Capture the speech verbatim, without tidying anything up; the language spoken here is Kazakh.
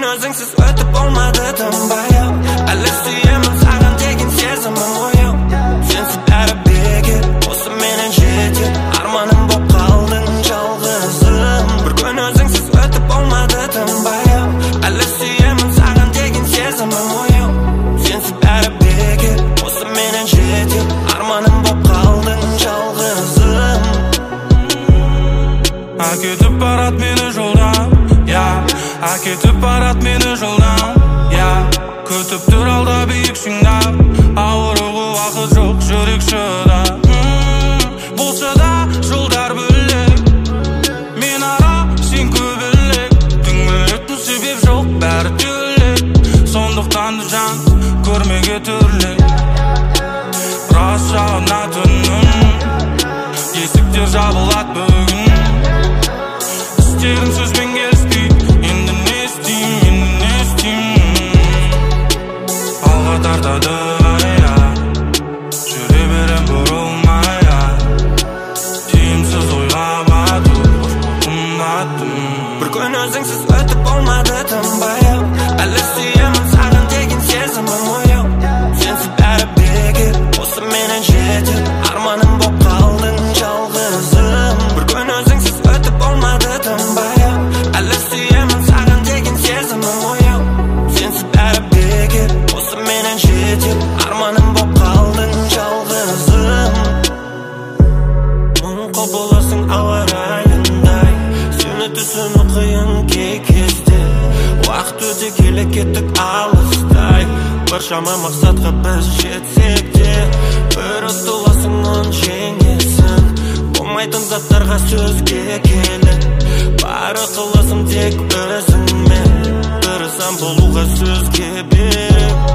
Бүгін өзіңсіз өтіп болмады тынбай-ау. Әлі сүйемін саған деген сезімім ояу. Сенсіз бәрі бекер, осы менен жетер. Арманым боп қалдың жалғызым. Бір күн өзіңсіз өтіп болмады тынбай-ау. Әлі сүйемін саған деген сезімім ояу. Сенсіз бәрі бекер, осы менен жетер. Арманым боп қалдың жалғызым. Әкетіп барат мені жолдан, я Әкетіп барат мені жолдан, я Күтіп тұр алда биік шыңдап, ауыруға уақыт жоқ жүрек шыдап. Болса да жолдар бөлек, мен ара сен көбілек. Түңілетін себеп жоқ бәрі төлек, сондықтан да жан көрмеге түрлек. Біраз жағынатыным, есіктер жабылат бүгін. Істерім сөзбен келіспей, енді не істейм, енді не істейм. Алға тартады ая, жүре берем бұрылмай ай. Тиімсіз ойға бату, қымбаттым. Бір күн өзіңсіз өтіп болмады тынбай-ау. Әлі сүйемін саған деген сезімім ояу. Сенсіз бәрі бекер, осы менен жетер. Арманым боп қалдың жалғызым. Бір күн өзіңсіз өтіп болмады тынбай-ау. Әлі сүйемін саған деген сезімім ояу. Сенсіз бәрі бекер, осы менен жетер. Арманым боп қалдың жалғызым. Мұң құбыласың ауа райындай, сені түсіну қиын кей кезде. Уақыт өте келе кеттік алыстай, біршама мақсатқа біз жетсек те. Бір ұтыласың оны жеңесің, болмайтын заттарға сөзге келіп. Бары қыласың тек өзіңмен, тырысам болуға сөзге беріп.